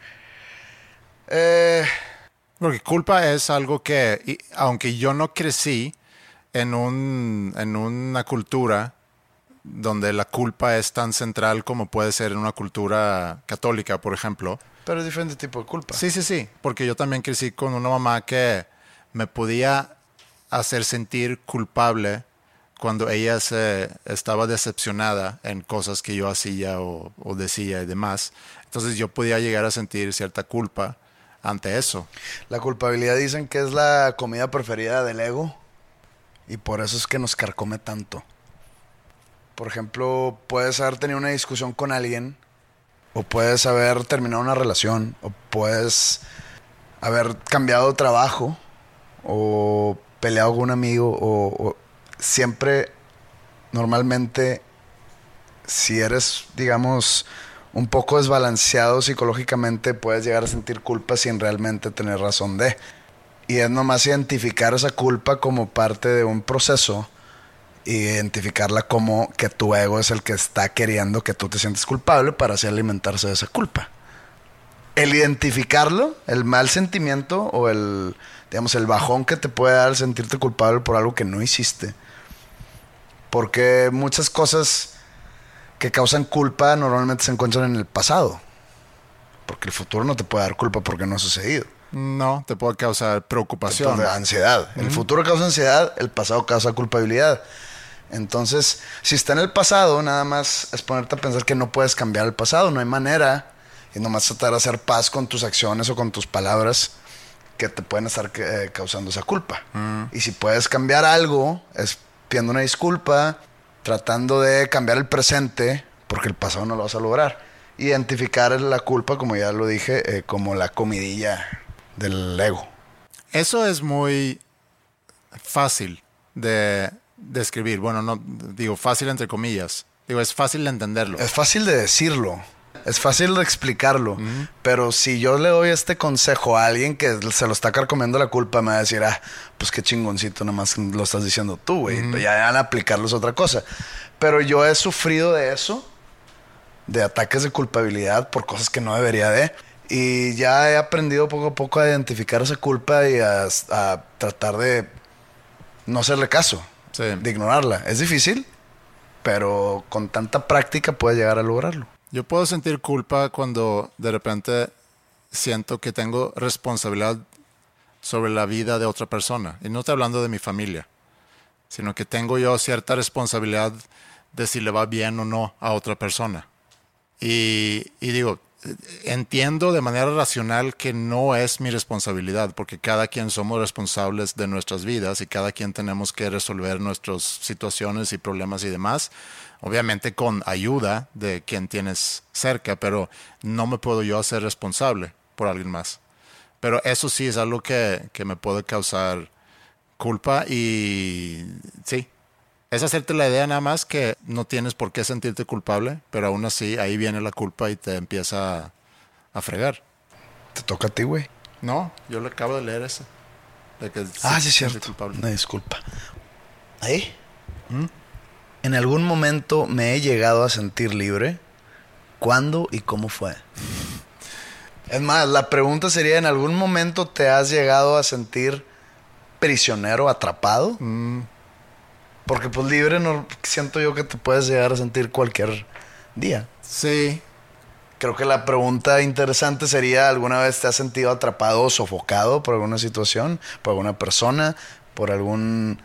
Eh, Porque culpa es algo que, aunque yo no crecí en una cultura donde la culpa es tan central como puede ser en una cultura católica, por ejemplo. pero es diferente tipo de culpa. Sí, porque yo también crecí con una mamá que me podía hacer sentir culpable cuando ella estaba decepcionada en cosas que yo hacía o decía y demás. Entonces yo podía llegar a sentir cierta culpa ante eso. La culpabilidad dicen que es la comida preferida del ego y por eso es que nos carcome tanto. Por ejemplo, puedes haber tenido una discusión con alguien, o puedes haber terminado una relación, o puedes haber cambiado de trabajo, o peleado con un amigo, o siempre, normalmente, si eres, digamos, un poco desbalanceado psicológicamente, puedes llegar a sentir culpa sin realmente tener razón de. Y es nomás identificar esa culpa como parte de un proceso, identificarla como que tu ego es el que está queriendo que tú te sientes culpable para así alimentarse de esa culpa. El identificarlo, el mal sentimiento o el bajón que te puede dar el sentirte culpable por algo que no hiciste. Porque muchas cosas que causan culpa normalmente se encuentran en el pasado. Porque el futuro no te puede dar culpa porque no ha sucedido. No, te puede causar preocupación. Entonces, ansiedad. El futuro causa ansiedad, el pasado causa culpabilidad. Entonces, si está en el pasado, nada más es ponerte a pensar que no puedes cambiar el pasado, no hay manera. Y nomás tratar de hacer paz con tus acciones o con tus palabras que te pueden estar causando esa culpa. Y si puedes cambiar algo, es pidiendo una disculpa, tratando de cambiar el presente, porque el pasado no lo vas a lograr. Identificar la culpa, como ya lo dije, como la comidilla del ego. Eso es muy fácil de describir. Bueno, no digo fácil entre comillas. Digo, es fácil de entenderlo. Es fácil de decirlo. Es fácil de explicarlo. Pero si yo le doy este consejo a alguien que se lo está carcomiendo la culpa, me va a decir, pues qué chingoncito, nada más lo estás diciendo tú, güey. Ya van a aplicarlo es otra cosa. Pero yo he sufrido de eso, de ataques de culpabilidad por cosas que no debería de. Y ya he aprendido poco a poco a identificar esa culpa y a tratar de no hacerle caso, de ignorarla. Es difícil, pero con tanta práctica puedes llegar a lograrlo. Yo puedo sentir culpa cuando de repente siento que tengo responsabilidad sobre la vida de otra persona. Y no estoy hablando de mi familia, sino que tengo yo cierta responsabilidad de si le va bien o no a otra persona. Y digo, entiendo de manera racional que no es mi responsabilidad, porque cada quien somos responsables de nuestras vidas y cada quien tenemos que resolver nuestras situaciones y problemas y demás. Obviamente con ayuda de quien tienes cerca, pero no me puedo yo hacer responsable por alguien más. Pero eso sí es algo que me puede causar culpa y sí. Es hacerte la idea nada más que no tienes por qué sentirte culpable, pero aún así ahí viene la culpa y te empieza a fregar. Te toca a ti, güey. No, yo le acabo de leer eso. De que sí, es cierto. Una disculpa. ¿Ahí? En algún momento me he llegado a sentir libre. ¿Cuándo y cómo fue? Es más, la pregunta sería, ¿en algún momento te has llegado a sentir prisionero, atrapado? Porque pues libre no siento yo que te puedes llegar a sentir cualquier día. Sí. Creo que la pregunta interesante sería, ¿alguna vez te has sentido atrapado o sofocado por alguna situación, por alguna persona, por algún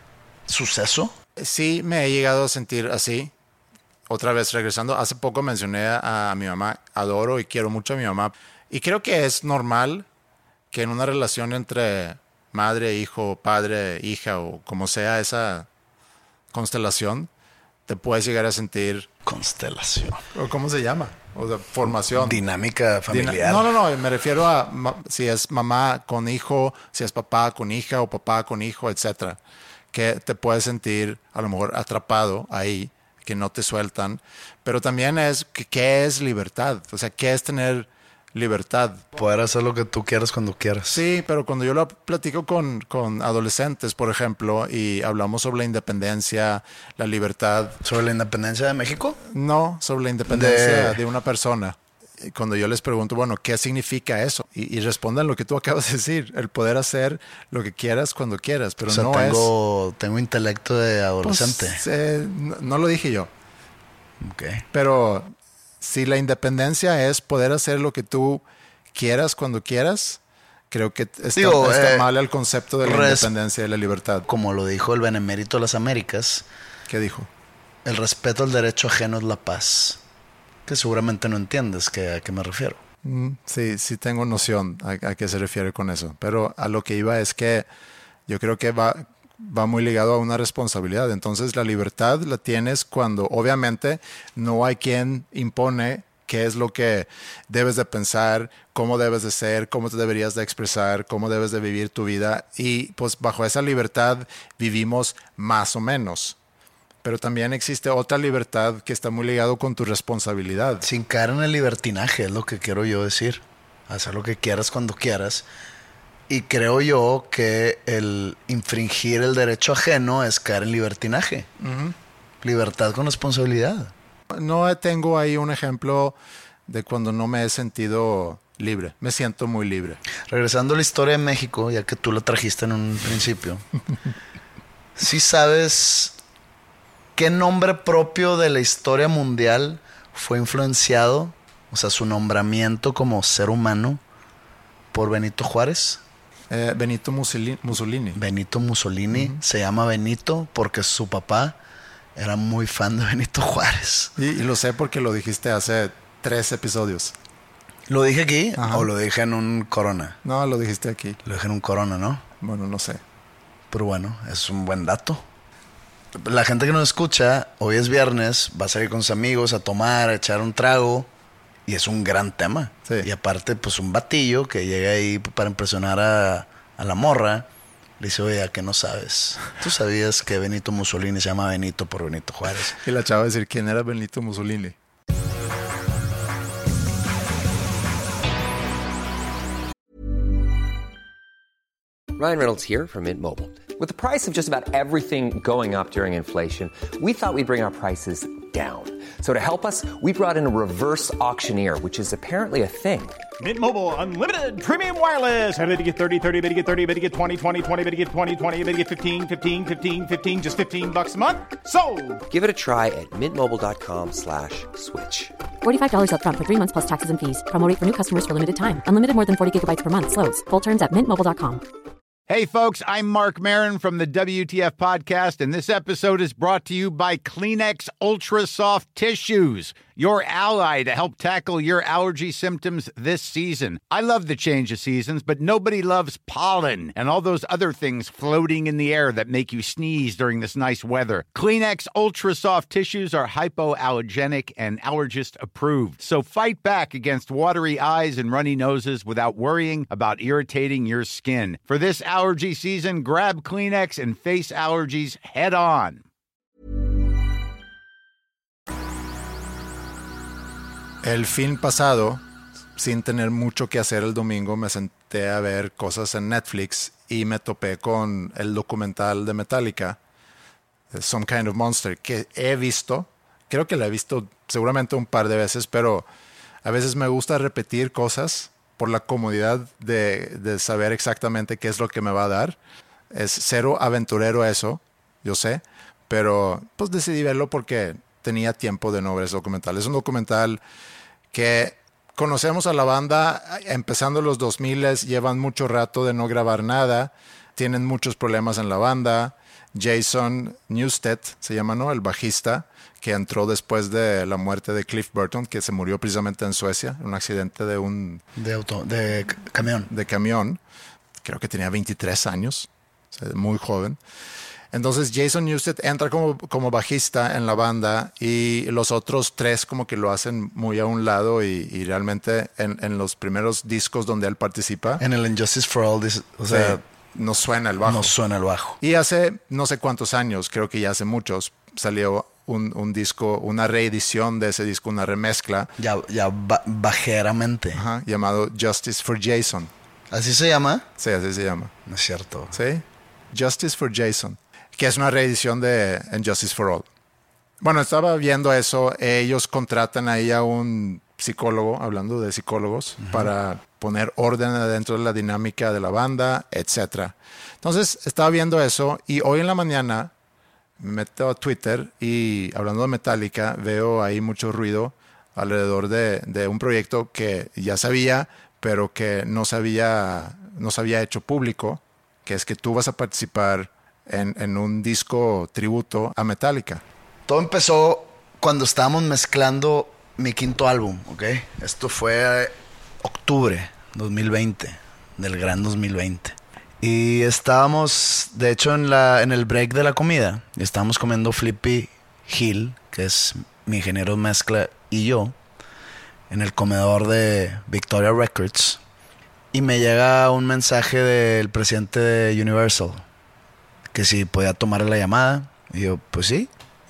suceso? Sí, me he llegado a sentir así. Otra vez regresando, hace poco mencioné a mi mamá. Adoro y quiero mucho a mi mamá. Y creo que es normal que en una relación entre madre, hijo, padre, hija o como sea esa constelación, te puedes llegar a sentir... Constelación. ¿O cómo se llama? O sea, formación. Dinámica familiar. No, me refiero a si es mamá con hijo, si es papá con hija o papá con hijo, etcétera. Que te puedes sentir a lo mejor atrapado ahí, que no te sueltan. Pero también es, ¿qué es libertad? O sea, ¿qué es tener libertad? Poder hacer lo que tú quieras cuando quieras. Sí, pero cuando yo lo platico con adolescentes, por ejemplo, y hablamos sobre la independencia, la libertad. ¿Sobre la independencia de México? No, sobre la independencia de una persona. Cuando yo les pregunto, bueno, ¿qué significa eso? Y respondan lo que tú acabas de decir, el poder hacer lo que quieras cuando quieras, pero o sea, tengo intelecto de adolescente. Pues, no lo dije yo. Okay. Pero si la independencia es poder hacer lo que tú quieras cuando quieras, creo que está mal el concepto de la independencia y la libertad. Como lo dijo el Benemérito de las Américas. ¿Qué dijo? El respeto al derecho ajeno es la paz. Que seguramente no entiendes a qué me refiero. Sí tengo noción a qué se refiere con eso. Pero a lo que iba es que yo creo que va muy ligado a una responsabilidad. Entonces la libertad la tienes cuando obviamente no hay quien impone qué es lo que debes de pensar, cómo debes de ser, cómo te deberías de expresar, cómo debes de vivir tu vida. Y pues bajo esa libertad vivimos más o menos. Pero también existe otra libertad que está muy ligado con tu responsabilidad. Sin caer en el libertinaje, es lo que quiero yo decir. Hacer lo que quieras cuando quieras. Y creo yo que el infringir el derecho ajeno es caer en libertinaje. Uh-huh. Libertad con responsabilidad. No tengo ahí un ejemplo de cuando no me he sentido libre. Me siento muy libre. Regresando a la historia de México, ya que tú la trajiste en un principio. ¿Sí sabes qué nombre propio de la historia mundial fue influenciado, o sea, su nombramiento como ser humano, por Benito Juárez? Benito Mussolini. Benito Mussolini. Uh-huh. Se llama Benito porque su papá era muy fan de Benito Juárez. Y lo sé porque lo dijiste hace 3 episodios. ¿Lo dije aquí? Ajá. ¿O lo dije en un Corona? No, lo dijiste aquí. Lo dije en un Corona, ¿no? Bueno, no sé. Pero bueno, es un buen dato. La gente que nos escucha, hoy es viernes, va a salir con sus amigos a tomar, a echar un trago. Y es un gran tema. Sí. Y aparte, pues un batillo que llega ahí para impresionar a la morra. Le dice, oye, ¿a qué no sabes? ¿Tú sabías que Benito Mussolini se llama Benito por Benito Juárez? Y la chava va a decir, ¿quién era Benito Mussolini? Ryan Reynolds here from Mint Mobile. With the price of just about everything going up during inflation, we thought we'd bring our prices down. So to help us, we brought in a reverse auctioneer, which is apparently a thing. Mint Mobile Unlimited Premium Wireless. How to get 30, 30, bit to get 30, bit to get 20, 20, 20, bit to get 20, 20, bit to get 15, 15, 15, 15, just $15 a month? Sold! Give it a try at mintmobile.com/switch. $45 up front for 3 months plus taxes and fees. Promo rate for new customers for limited time. Unlimited more than 40 gigabytes per month. Slows full terms at mintmobile.com. Hey, folks, I'm Mark Maron from the WTF Podcast, and this episode is brought to you by Kleenex Ultra Soft Tissues, your ally to help tackle your allergy symptoms this season. I love the change of seasons, but nobody loves pollen and all those other things floating in the air that make you sneeze during this nice weather. Kleenex Ultra Soft Tissues are hypoallergenic and allergist approved, so fight back against watery eyes and runny noses without worrying about irritating your skin. For this allergy season, grab Kleenex and face allergies head on. El fin pasado, sin tener mucho que hacer el domingo, me senté a ver cosas en Netflix y me topé con el documental de Metallica, Some Kind of Monster, que he visto. Creo que la he visto seguramente un par de veces, pero a veces me gusta repetir cosas por la comodidad de saber exactamente qué es lo que me va a dar. Es cero aventurero eso, yo sé, pero pues decidí verlo porque tenía tiempo de no ver ese documental. Es un documental que conocemos a la banda empezando los 2000, llevan mucho rato de no grabar nada, tienen muchos problemas en la banda. Jason Newsted se llama, ¿no? El bajista que entró después de la muerte de Cliff Burton, que se murió precisamente en Suecia, en un accidente de camión. Creo que tenía 23 años, o sea, muy joven. Entonces Jason Newsted entra como bajista en la banda y los otros 3 como que lo hacen muy a un lado y realmente en los primeros discos donde él participa. En el Injustice for All, o sea, no suena el bajo. No suena el bajo. Y hace no sé cuántos años, creo que ya hace muchos, salió un disco, una reedición de ese disco, una remezcla. Bajeramente. Ajá, llamado Justice for Jason. ¿Así se llama? Sí, así se llama. No es cierto. Sí, Justice for Jason, que es una reedición de Injustice for All. Bueno, estaba viendo eso. Ellos contratan ahí a un psicólogo, hablando de psicólogos, para poner orden dentro de la dinámica de la banda, etc. Entonces, estaba viendo eso y hoy en la mañana me meto a Twitter y hablando de Metallica, veo ahí mucho ruido alrededor de un proyecto que ya sabía, pero que no se había hecho público, que es que tú vas a participar en un disco tributo a Metallica. Todo empezó cuando estábamos mezclando mi 5º álbum, ¿ok? Esto fue octubre 2020, del gran 2020. Y estábamos, de hecho, en el break de la comida, estábamos comiendo Flippy Hill, que es mi ingeniero de mezcla, y yo, en el comedor de Victoria Records. Y me llega un mensaje del presidente de Universal, que si podía tomar la llamada. Y yo, pues sí.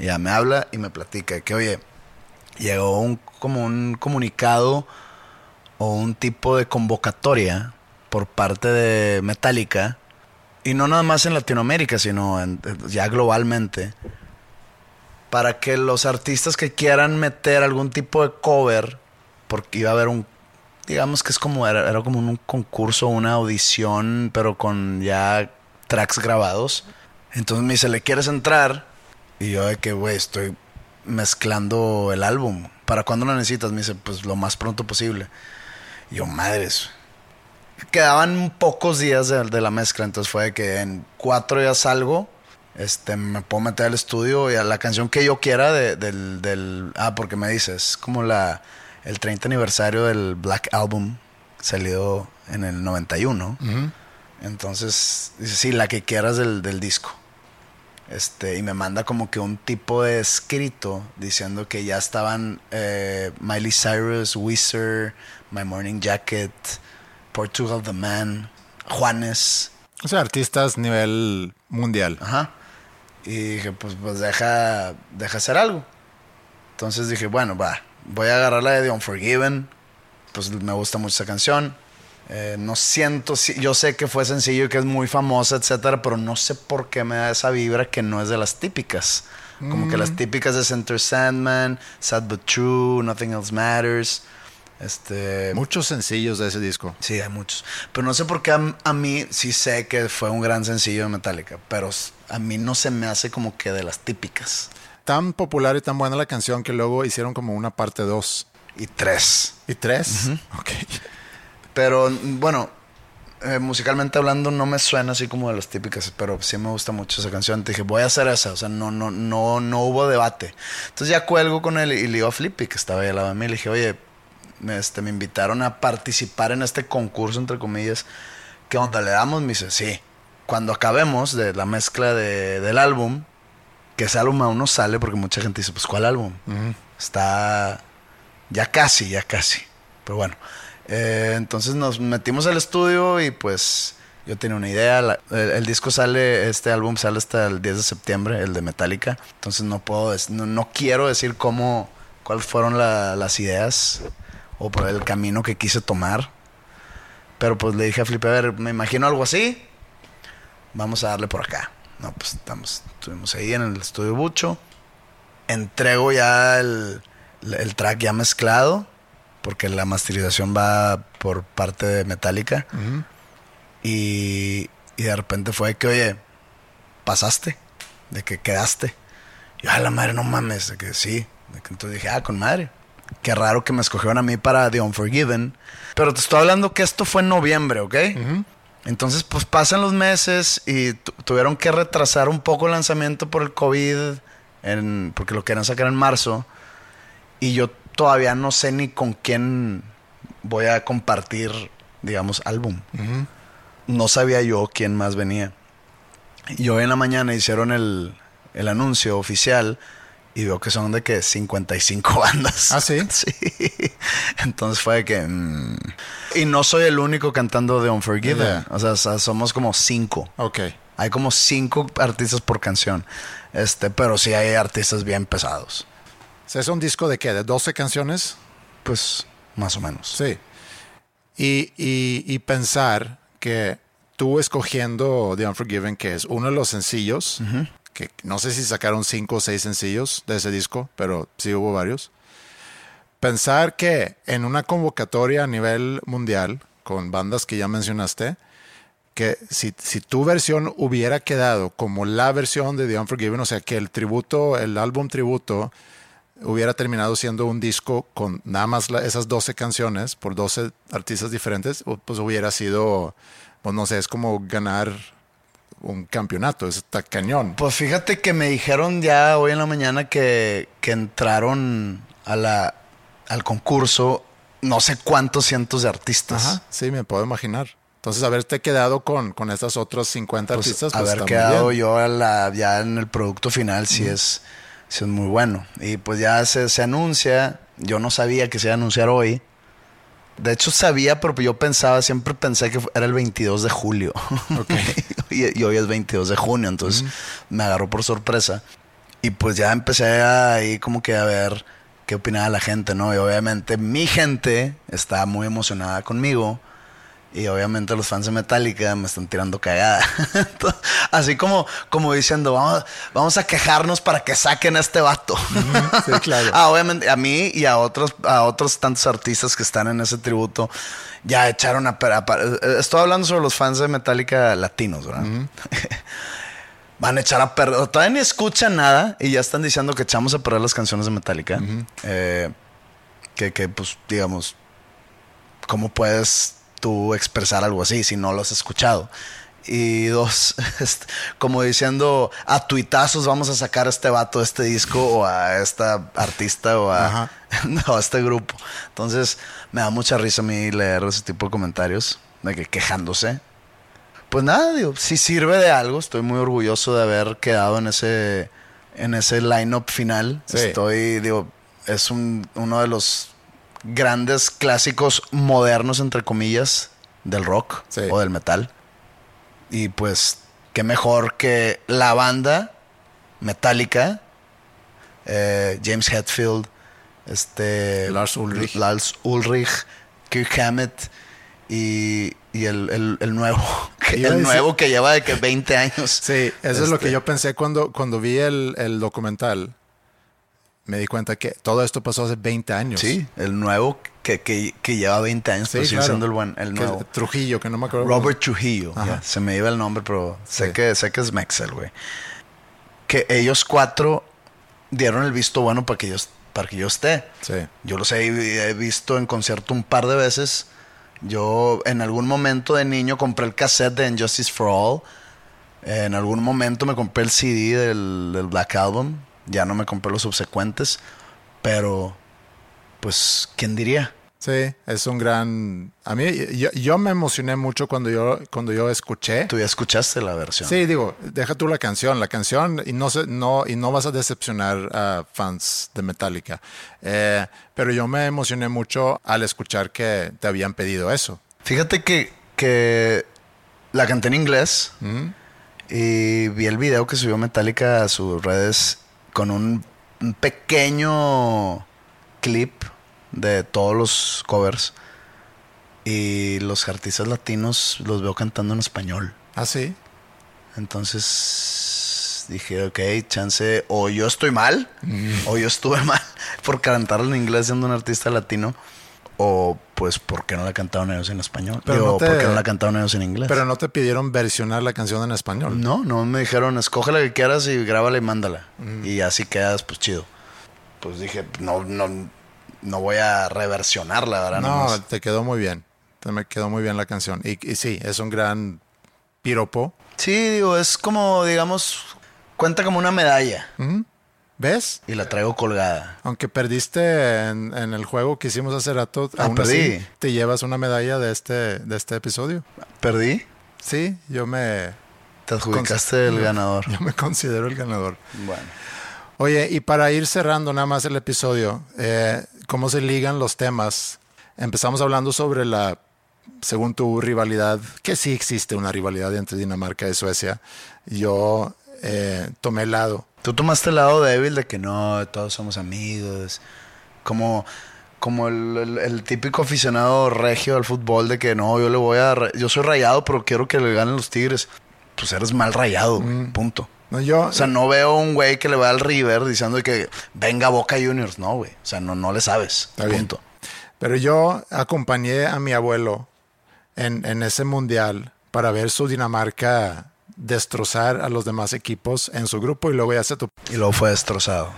Y ya me habla y me platica que, oye, llegó como un comunicado o un tipo de convocatoria por parte de Metallica, y no nada más en Latinoamérica, sino ya globalmente, para que los artistas que quieran meter algún tipo de cover, porque iba a haber digamos que es como era como un concurso, una audición, pero con ya tracks grabados. Entonces me dice, ¿le quieres entrar? Y yo de que, güey, estoy mezclando el álbum. ¿Para cuándo lo necesitas? Me dice, pues lo más pronto posible. Y yo, madres. Quedaban pocos días de la mezcla, entonces fue de que en 4 días salgo. Me puedo meter al estudio y a la canción que yo quiera porque me dices, como el 30 aniversario del Black Album, salido en el 91. Uh-huh. Entonces, dice, sí, la que quieras del disco. Y me manda como que un tipo de escrito diciendo que ya estaban Miley Cyrus, Weezer, My Morning Jacket, Portugal The Man, Juanes. O sea, artistas nivel mundial. Ajá. Y dije, pues deja hacer algo. Entonces dije, bueno, voy a agarrar la de The Unforgiven. Pues me gusta mucho esa canción. No siento, yo sé que fue sencillo y que es muy famosa, etcétera, pero no sé por qué me da esa vibra que no es de las típicas. Como que las típicas de Enter Sandman, Sad But True, Nothing Else Matters. Muchos sencillos de ese disco. Sí, hay muchos. Pero no sé por qué a mí sí sé que fue un gran sencillo de Metallica, pero a mí no se me hace como que de las típicas. Tan popular y tan buena la canción que luego hicieron como una parte 2. Y 3. ¿Y 3? Uh-huh. Ok. Pero bueno, musicalmente hablando no me suena así como de las típicas, pero sí me gusta mucho esa canción. Te dije, voy a hacer esa. O sea, no hubo debate. Entonces ya cuelgo con él y le digo a Flippy, que estaba ahí al lado de mí, le dije, oye, me invitaron a participar en este concurso, entre comillas. ¿Qué onda? ¿Le damos? Me dice, sí. Cuando acabemos de la mezcla del álbum, que ese álbum aún no sale, porque mucha gente dice, pues, ¿cuál álbum? Uh-huh. Está ya casi. Pero bueno, entonces nos metimos al estudio y pues yo tenía una idea. El disco sale, este álbum sale hasta el 10 de septiembre, el de Metallica. Entonces no quiero decir cuáles fueron las ideas o por el camino que quise tomar. Pero pues le dije a Felipe, a ver, me imagino algo así. Vamos a darle por acá. No, pues estuvimos ahí en el estudio Bucho. Entrego ya el track ya mezclado, porque la masterización va por parte de Metallica. Uh-huh. Y de repente fue que, oye, pasaste, de que quedaste. Y yo, a la madre, no mames, de que sí. Entonces dije, con madre. Qué raro que me escogieron a mí para The Unforgiven. Pero te estoy hablando que esto fue en noviembre, ¿ok? Uh-huh. Entonces, pues pasan los meses y tuvieron que retrasar un poco el lanzamiento por el COVID, porque lo querían sacar en marzo. Y yo todavía no sé ni con quién voy a compartir, digamos, álbum. Uh-huh. No sabía yo quién más venía. Y hoy en la mañana hicieron el anuncio oficial y veo que son de que 55 bandas. ¿Ah, sí? Sí. Entonces fue de que... Y no soy el único cantando The Unforgiven. Yeah. O sea, somos como 5. Ok. Hay como 5 artistas por canción. Pero sí hay artistas bien pesados. ¿Es un disco de qué? ¿De 12 canciones? Pues, más o menos. Sí. Y pensar que tú escogiendo The Unforgiven, que es uno de los sencillos, uh-huh, que no sé si sacaron 5 o 6 sencillos de ese disco, pero sí hubo varios. Pensar que en una convocatoria a nivel mundial, con bandas que ya mencionaste, que si tu versión hubiera quedado como la versión de The Unforgiven, o sea, que el álbum tributo hubiera terminado siendo un disco con nada más esas 12 canciones por 12 artistas diferentes, pues hubiera sido, pues no sé, es como ganar un campeonato, está cañón. Pues fíjate que me dijeron ya hoy en la mañana que entraron al concurso no sé cuántos cientos de artistas. Ajá, sí, me puedo imaginar. Entonces, haberte quedado con estas otras 50 pues artistas, pues haber está quedado muy bien. yo ya en el producto final sí es muy bueno. Y pues ya se anuncia. Yo no sabía que se iba a anunciar hoy. De hecho sabía, pero yo siempre pensé que era el 22 de julio. Okay. y hoy es 22 de junio, entonces me agarró por sorpresa. Y pues ya empecé ahí como que a ver qué opinaba la gente, ¿no? Y obviamente mi gente está muy emocionada conmigo. Y obviamente los fans de Metallica me están tirando cagada. Así como diciendo, vamos a quejarnos para que saquen a este vato. Sí, claro. Obviamente a mí y a otros tantos artistas que están en ese tributo ya echaron estoy hablando sobre los fans de Metallica latinos, ¿verdad? Van a echar a perder. Todavía ni escuchan nada y ya están diciendo que echamos a perder las canciones de Metallica. Que pues, digamos, ¿cómo puedes tú expresar algo así si no lo has escuchado? Y dos, como diciendo, a tuitazos vamos a sacar a este vato de este disco o a esta artista o a este grupo. Entonces me da mucha risa a mí leer ese tipo de comentarios de que quejándose. Pues nada, digo, si sirve de algo, estoy muy orgulloso de haber quedado en ese line-up final. Sí. Es uno de los grandes clásicos modernos, entre comillas, del rock o del metal. Y pues, qué mejor que la banda Metallica, James Hetfield, Lars Ulrich, Kirk Hammett y el nuevo, el nuevo que lleva de que 20 años. Sí, eso es lo que yo pensé cuando vi el documental. Me di cuenta que todo esto pasó hace 20 años. Sí, el nuevo que lleva 20 años, pero sigue siendo el nuevo. Trujillo, que no me acuerdo. Robert Trujillo. Yeah, se me iba el nombre, pero sé que es Mexel, güey. Que ellos 4 dieron el visto bueno para que yo esté. Sí. Yo los he visto en concierto un par de veces. Yo en algún momento de niño compré el cassette de Injustice for All. En algún momento me compré el CD del Black Album. Ya no me compré los subsecuentes, pero pues, ¿quién diría? Sí, es un gran... A mí, yo me emocioné mucho cuando yo escuché. ¿Tú ya escuchaste la versión? Sí, digo, deja tú la canción y no vas a decepcionar a fans de Metallica. Pero yo me emocioné mucho al escuchar que te habían pedido eso. Fíjate que la canté en inglés y vi el video que subió Metallica a sus redes con un pequeño clip de todos los covers. Y los artistas latinos los veo cantando en español. ¿Ah, sí? Entonces dije, ok, chance, o yo estoy mal, o yo estuve mal por cantar en inglés siendo un artista latino, o pues, ¿por qué no la cantaron ellos en español? ¿Por qué no la cantaron ellos en inglés? Pero no te pidieron versionar la canción en español. No, me dijeron, escoge la que quieras y grábala y mándala. Y así quedas, pues, chido. Pues dije, no voy a reversionarla, ¿verdad? No, te quedó muy bien. Me quedó muy bien la canción. Y sí, es un gran piropo. Sí, digo, es como, digamos, cuenta como una medalla. ¿Ves? Y la traigo colgada. Aunque perdiste en el juego que hicimos hace rato, aún perdí. Así te llevas una medalla de este episodio. ¿Perdí? Sí, te adjudicaste el ganador. Yo me considero el ganador. Bueno. Oye, y para ir cerrando nada más el episodio, ¿cómo se ligan los temas? Empezamos hablando sobre según tu rivalidad, que sí existe una rivalidad entre Dinamarca y Suecia. Yo tomé el lado. Tú tomaste el lado débil de que no, todos somos amigos. Como el típico aficionado regio al fútbol de que no, yo soy rayado, pero quiero que le ganen los Tigres. Pues eres mal rayado, punto. No, o sea, no veo un güey que le va al River diciendo que venga Boca Juniors. No, güey. O sea, no le sabes. Está punto. Bien. Pero yo acompañé a mi abuelo en ese mundial para ver su Dinamarca destrozar a los demás equipos en su grupo y luego Y luego fue destrozado.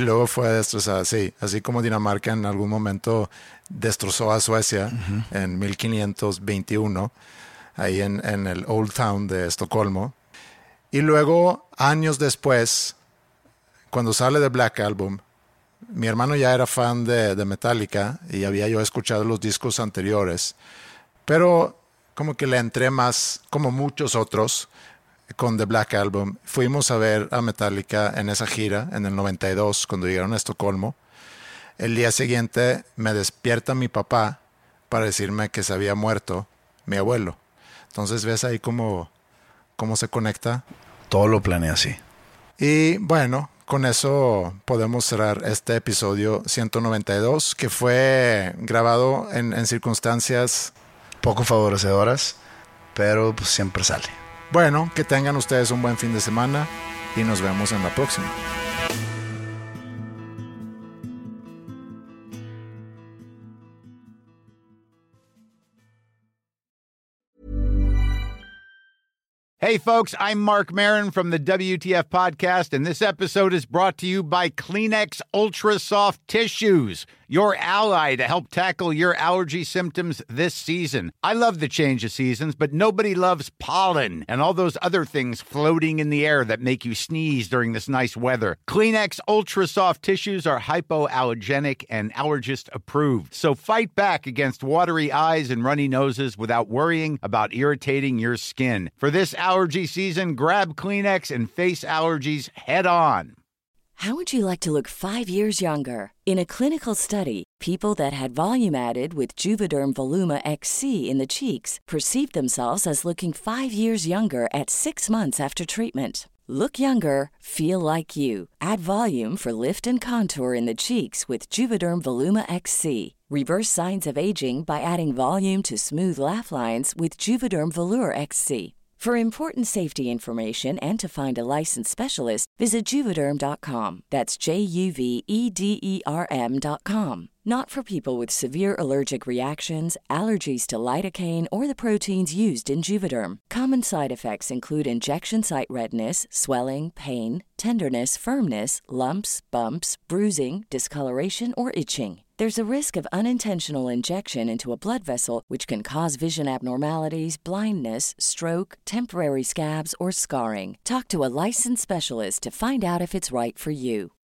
Sí. Así como Dinamarca en algún momento destrozó a Suecia en 1521, ahí en el Old Town de Estocolmo. Y luego, años después, cuando sale The Black Album, mi hermano ya era fan de Metallica y había yo escuchado los discos anteriores, pero como que le entré más, como muchos otros, con The Black Album. Fuimos a ver a Metallica en esa gira, en el 92, cuando llegaron a Estocolmo. El día siguiente me despierta mi papá para decirme que se había muerto mi abuelo. Entonces ves ahí cómo se conecta. Todo lo planeé así. Y bueno, con eso podemos cerrar este episodio 192, que fue grabado en circunstancias poco favorecedoras, pero pues siempre sale. Bueno, que tengan ustedes un buen fin de semana y nos vemos en la próxima. Hey, folks, I'm Mark Maron from the WTF Podcast, and this episode is brought to you by Kleenex Ultra Soft Tissues, your ally to help tackle your allergy symptoms this season. I love the change of seasons, but nobody loves pollen and all those other things floating in the air that make you sneeze during this nice weather. Kleenex Ultra Soft Tissues are hypoallergenic and allergist approved, so fight back against watery eyes and runny noses without worrying about irritating your skin. For this allergy season, grab Kleenex and face allergies head on. How would you like to look 5 years younger? In a clinical study, people that had volume added with Juvederm Voluma XC in the cheeks perceived themselves as looking 5 years younger at 6 months after treatment. Look younger, feel like you. Add volume for lift and contour in the cheeks with Juvederm Voluma XC. Reverse signs of aging by adding volume to smooth laugh lines with Juvederm Volure XC. For important safety information and to find a licensed specialist, visit Juvederm.com. That's JUVEDERM.com. Not for people with severe allergic reactions, allergies to lidocaine, or the proteins used in Juvederm. Common side effects include injection site redness, swelling, pain, tenderness, firmness, lumps, bumps, bruising, discoloration, or itching. There's a risk of unintentional injection into a blood vessel, which can cause vision abnormalities, blindness, stroke, temporary scabs, or scarring. Talk to a licensed specialist to find out if it's right for you.